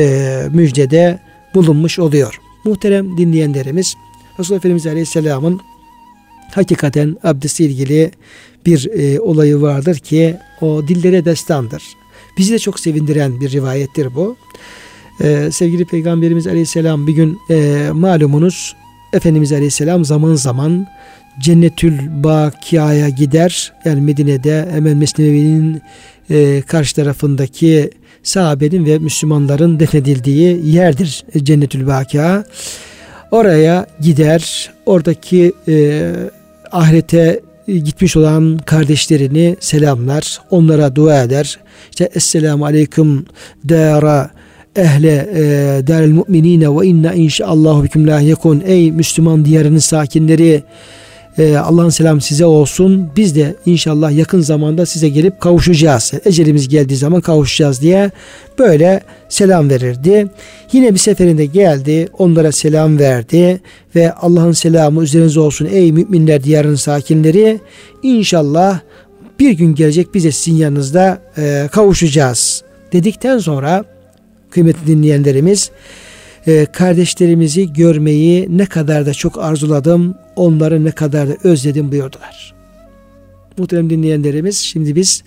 A: müjdede bulunmuş oluyor. Muhterem dinleyenlerimiz, Resulullah Efendimiz Aleyhisselam'ın hakikaten abdestle ilgili bir olayı vardır ki o dillere destandır. Bizi de çok sevindiren bir rivayettir bu. Sevgili Peygamberimiz Aleyhisselam bir gün malumunuz Efendimiz Aleyhisselam zaman zaman Cennetül Bakia'ya gider. Yani Medine'de hemen Mesnevi'nin karşı tarafındaki sahabenin ve Müslümanların defnedildiği yerdir Cennetül Bakia. Oraya gider. Oradaki ahirete gitmiş olan kardeşlerini selamlar. Onlara dua eder. İşte Esselamu Aleyküm dâra ehle dârel mu'minîne ve inna inşaallahu biküm lâhiyekûn. Ey Müslüman diyarının sakinleri, Allah'ın selamı size olsun. Biz de inşallah yakın zamanda size gelip kavuşacağız. Ecelimiz geldiği zaman kavuşacağız diye böyle selam verirdi. Yine bir seferinde geldi, onlara selam verdi ve Allah'ın selamı üzerinize olsun ey müminler diyarının sakinleri. İnşallah bir gün gelecek biz de sizin yanınızda kavuşacağız dedikten sonra kıymetli dinleyenlerimiz, kardeşlerimizi görmeyi ne kadar da çok arzuladım, onları ne kadar da özledim buyurdular. Muhterem dinleyenlerimiz, şimdi biz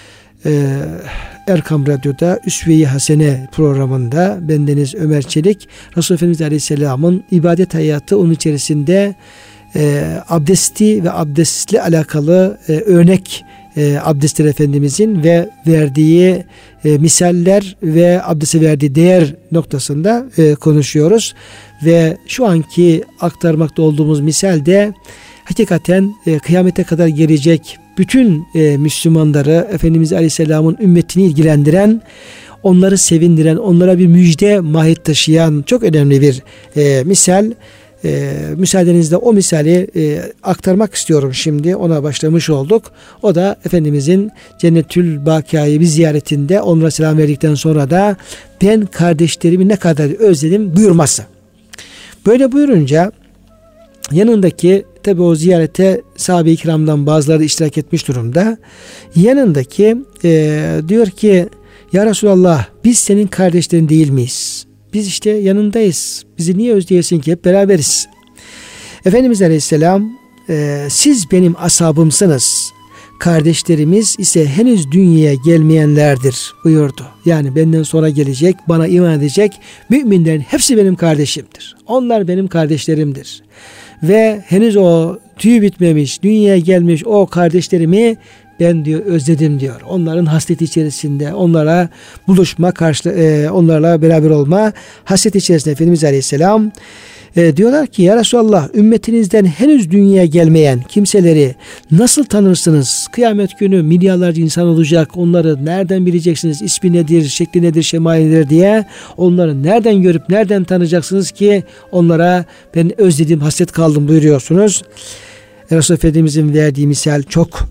A: Erkam Radyo'da Üsve-i Hasene programında bendeniz Ömer Çelik, Resulullah Efendimiz Aleyhisselam'ın ibadet hayatı, onun içerisinde abdesti ve abdestle alakalı örnek abdestler Efendimizin ve verdiği misaller ve abdeste verdiği değer noktasında konuşuyoruz. Ve şu anki aktarmakta olduğumuz misalde hakikaten kıyamete kadar gelecek bütün Müslümanları, Efendimiz Aleyhisselam'ın ümmetini ilgilendiren, onları sevindiren, onlara bir müjde mahiyet taşıyan çok önemli bir misal. Müsaadenizle o misali aktarmak istiyorum şimdi. Ona başlamış olduk. O da Efendimizin Cennetül Bakiya'yı bir ziyaretinde onlara selam verdikten sonra da ben kardeşlerimi ne kadar özledim buyurması. Böyle buyurunca yanındaki, tabi o ziyarete sahabe-i kiramdan bazıları da iştirak etmiş durumda. Yanındaki diyor ki ya Resulallah, biz senin kardeşlerin değil miyiz? Biz işte yanındayız. Bizi niye özleyesin ki? Hep beraberiz. Efendimiz Aleyhisselam siz benim ashabımsınız. Kardeşlerimiz ise henüz dünyaya gelmeyenlerdir buyurdu. Yani benden sonra gelecek, bana iman edecek müminlerin hepsi benim kardeşimdir. Onlar benim kardeşlerimdir. Ve henüz o tüyü bitmemiş, dünyaya gelmiş o kardeşlerimi ben diyor özledim diyor. Onların hasreti içerisinde, onlara buluşma, onlarla beraber olma hasreti içerisinde Efendimiz Aleyhisselam diyorlar ki ya Resulallah, ümmetinizden henüz dünyaya gelmeyen kimseleri nasıl tanırsınız? Kıyamet günü milyarlarca insan olacak. Onları nereden bileceksiniz? İsmi nedir, şekli nedir, şemali nedir diye. Onları nereden görüp nereden tanıyacaksınız ki onlara ben özledim, hasret kaldım buyuruyorsunuz. Resulullah Efendimizin verdiği misal çok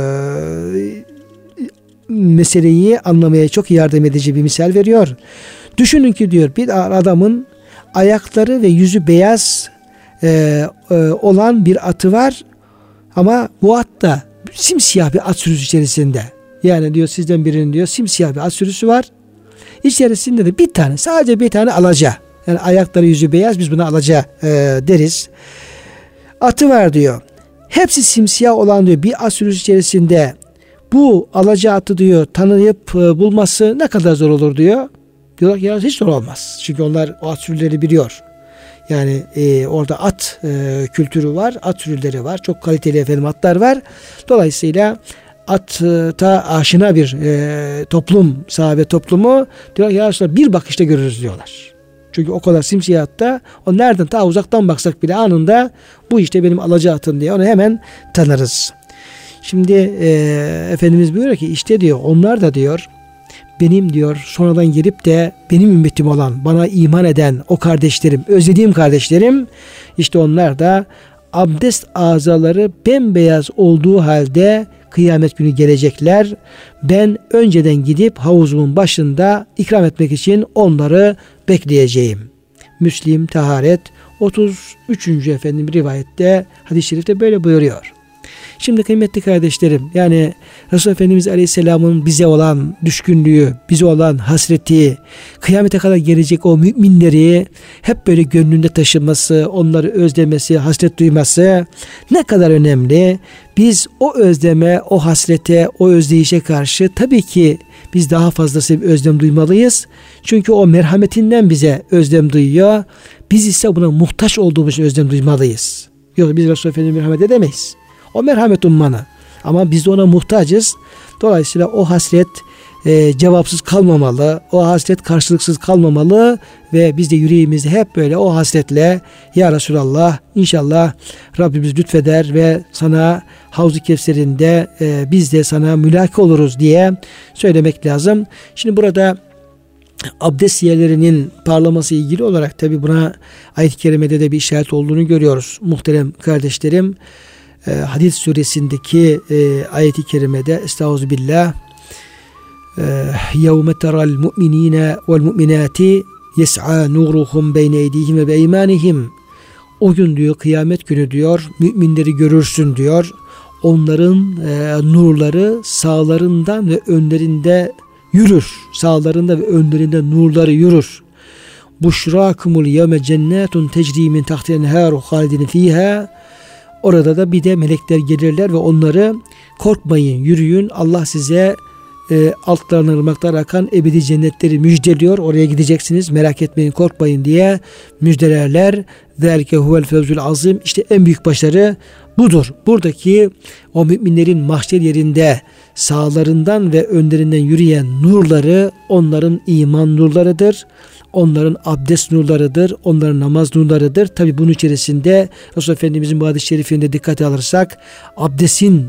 A: meseleyi anlamaya çok yardım edici bir misal veriyor. Düşünün ki diyor bir adamın ayakları ve yüzü beyaz olan bir atı var ama bu at da simsiyah bir at sürüsü içerisinde. Yani diyor sizden birinin diyor simsiyah bir at sürüsü var. İçerisinde de bir tane, sadece bir tane alaca. Yani ayakları yüzü beyaz, biz buna alaca deriz. Atı var diyor. Hepsi simsiyah olan diyor bir at sürüsü içerisinde bu alaca atı diyor tanıyıp bulması ne kadar zor olur diyor. Diyorlar ki ya hiç zor olmaz. Çünkü onlar o at sürüleri biliyor. Yani orada at kültürü var, at sürüleri var. Çok kaliteli efendim atlar var. Dolayısıyla atta aşina bir toplum, sahabe toplumu diyorlar ya Resulallah bir bakışta görürüz diyorlar. Çünkü o kadar simsiyah atta o nereden ta uzaktan baksak bile anında bu işte benim alaca atım diye onu hemen tanırız. Şimdi Efendimiz buyuruyor ki işte diyor onlar da diyor benim diyor sonradan gelip de benim ümmetim olan, bana iman eden o kardeşlerim, özlediğim kardeşlerim, işte onlar da abdest azaları bembeyaz olduğu halde kıyamet günü gelecekler. Ben önceden gidip havuzumun başında ikram etmek için onları bekleyeceğim. Müslim Taharet 33. efendim rivayette, hadis-i şerifte böyle buyuruyor. Şimdi kıymetli kardeşlerim, yani Resulullah Efendimiz Aleyhisselam'ın bize olan düşkünlüğü, bize olan hasreti, kıyamete kadar gelecek o müminleri hep böyle gönlünde taşıması, onları özlemesi, hasret duyması ne kadar önemli. Biz o özleme, o hasrete, o özdeyişe karşı tabii ki biz daha fazlası bir özlem duymalıyız. Çünkü o merhametinden bize özlem duyuyor. Biz ise buna muhtaç olduğumuz için özlem duymalıyız. Yoksa biz Resulullah Efendimiz'e merhamet edemeyiz. O merhamet ummanı. Ama biz de ona muhtacız. Dolayısıyla o hasret cevapsız kalmamalı. O hasret karşılıksız kalmamalı. Ve biz de yüreğimizde hep böyle o hasretle ya Resulallah inşallah Rabbimiz lütfeder ve sana Havz-ı Kevser'inde biz de sana mülaki oluruz diye söylemek lazım. Şimdi burada abdest yerlerinin parlaması ilgili olarak tabi buna ayet-i kerimede de bir işaret olduğunu görüyoruz muhterem kardeşlerim. Hadid suresindeki ayeti kerimede Estağfirullah يَوْمَ تَرَى الْمُؤْمِنِينَ وَالْمُؤْمِنَاتِ يَسْعَى نُورُهُمْ بَيْنَ اَيْدِيهِمْ وَبَاَيْمَانِهِمْ. O gün diyor, kıyamet günü diyor, müminleri görürsün diyor. Onların nurları sağlarından ve önlerinde yürür. Sağlarında ve önlerinde nurları yürür. Buşrakumul yevme cennetun tecri min tahtiha enharu halidin fiha. Orada da bir de melekler gelirler ve onları korkmayın, yürüyün. Allah size altlarından ırmaklar akan ebedi cennetleri müjdeliyor. Oraya gideceksiniz, merak etmeyin, korkmayın diye müjdelerler. Zelike huvel fevzul azim. İşte en büyük başarı budur. Buradaki o müminlerin mahşer yerinde sağlarından ve önlerinden yürüyen nurları onların iman nurlarıdır. Onların abdest nurlarıdır. Onların namaz nurlarıdır. Tabi bunun içerisinde Resulullah Efendimizin bu hadis-i şerifinde dikkate alırsak abdestin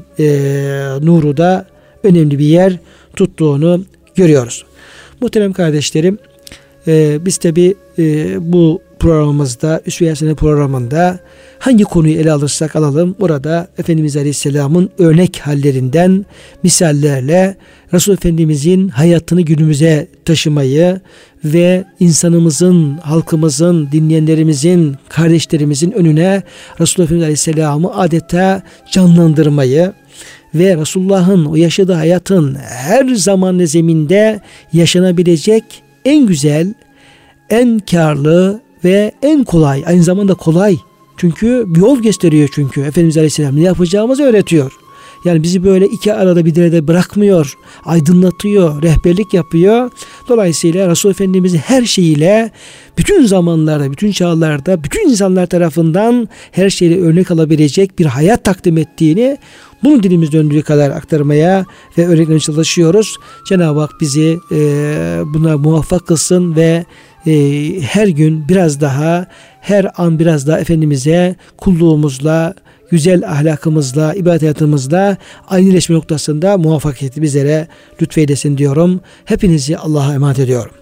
A: nuru da önemli bir yer tuttuğunu görüyoruz. Muhterem kardeşlerim, biz tabi bu programımızda, Üsve-i Hasene programında hangi konuyu ele alırsak alalım, burada Efendimiz Aleyhisselam'ın örnek hallerinden misallerle Resul Efendimizin hayatını günümüze taşımayı ve insanımızın, halkımızın, dinleyenlerimizin, kardeşlerimizin önüne Resul Efendimiz Aleyhisselam'ı adeta canlandırmayı ve Resulullah'ın o yaşadığı hayatın her zaman ve zeminde yaşanabilecek en güzel, en karlı ve en kolay, aynı zamanda kolay. Çünkü bir yol gösteriyor çünkü. Efendimiz Aleyhisselam ne yapacağımızı öğretiyor. Yani bizi böyle iki arada bir derede bırakmıyor, aydınlatıyor, rehberlik yapıyor. Dolayısıyla Resul Efendimiz'i her şeyiyle, bütün zamanlarda, bütün çağlarda, bütün insanlar tarafından her şeyle örnek alabilecek bir hayat takdim ettiğini, bunu dilimiz döndüğü kadar aktarmaya ve öğretmeye çalışıyoruz. Cenab-ı Hak bizi buna muvaffak kılsın ve her gün biraz daha, her an biraz daha Efendimiz'e kulluğumuzla, güzel ahlakımızla, ibadet hayatımızla aynıleşme noktasında muvaffakiyeti bizlere lütfeylesin diyorum. Hepinizi Allah'a emanet ediyorum.